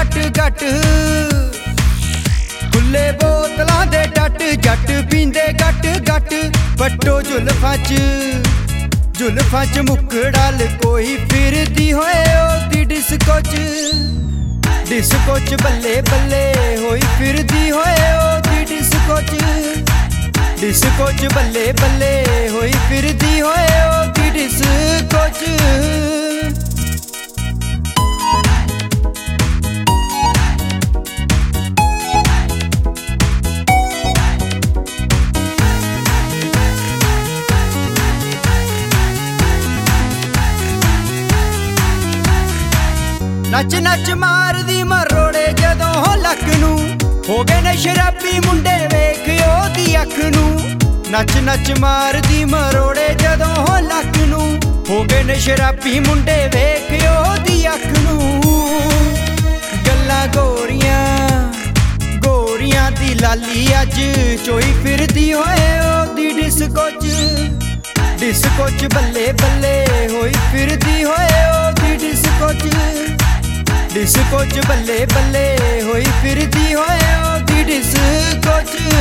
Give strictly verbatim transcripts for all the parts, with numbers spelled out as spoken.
गट गट खुले बोतलां दे डट जट पींदे गट गट पट्टो जुल्फां च जुल्फां च मुकड़ाल कोई फिरदी होए ओदी डिस्को च डिस्को च बल्ले बल्ले होई फिरदी होए ओदी डिस्को च डिस्को च बल्ले बल्ले होई फिरदी होए ओदी डिस्को च नच नच मार दी मरोड़े जदों लक नूं हो गए ने शराबी मुंडे वेख ओदी अख नूं नच नच मार दी मरोड़े जदों लक नूं हो गए ने शराबी मुंडे वेख ओदी अख नूं गल्लां गोरियां गोरियां दी लाली अज चोई फिरदी होए ओदी डिस्को च डिस्को च बल्ले बल्ले होई फिरदी होए ओदी डिस्को च डिस्को च बल्ले बल्ले होई फिरदी होए ओदी डिस्को च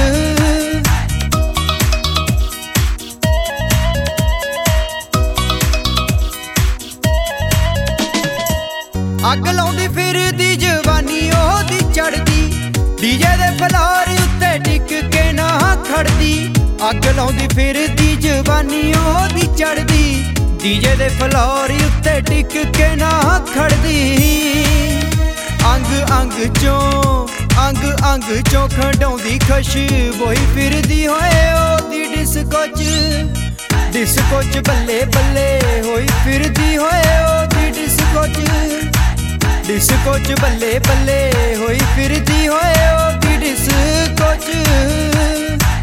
अग लाउंदी फिरदी जवानी ओदी चढ़दी डीजे दे फ्लोर उत्ते टिक के ना खड़दी अग लाउंदी फिरदी जवानी ओदी चढ़दी डीजे दे फ्लोर उत्ते टिक के ना खड़दी अंग अंग चों अंग अंग चों खंडौंदी खुशबोई फिरदी होए ओदी डिस्को च डिस्को च बल्ले बल्ले होई फिरदी होए ओदी डिस्को च डिस्को च बल्ले बल्ले होई फिरदी होए ओदी डिस्को च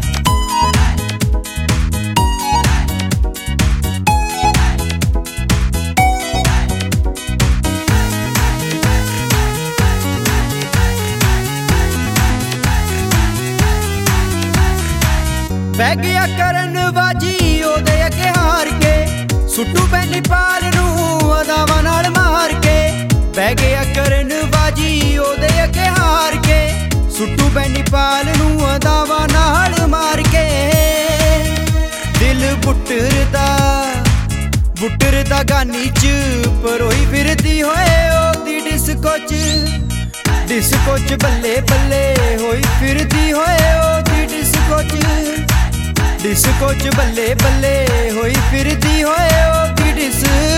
बह गया करन बाजी ओदे अगे हार के सुट्टू पैनी पाल नूं अदावां नाल मार के बह गया करन बाजी ओदे अगे हार के सुट्टू पैनी पाल नूं अदावां नाल मार के दिल बुटरदा बुटरदा गानी च परोई फिरदी होए ओदी डिस्को च डिस्को च बल्ले बल्ले होई फिरदी होए ओदी डिस्को च डिस्को च बल्ले बल्ले होई फिरदी होए ओदी डिस्को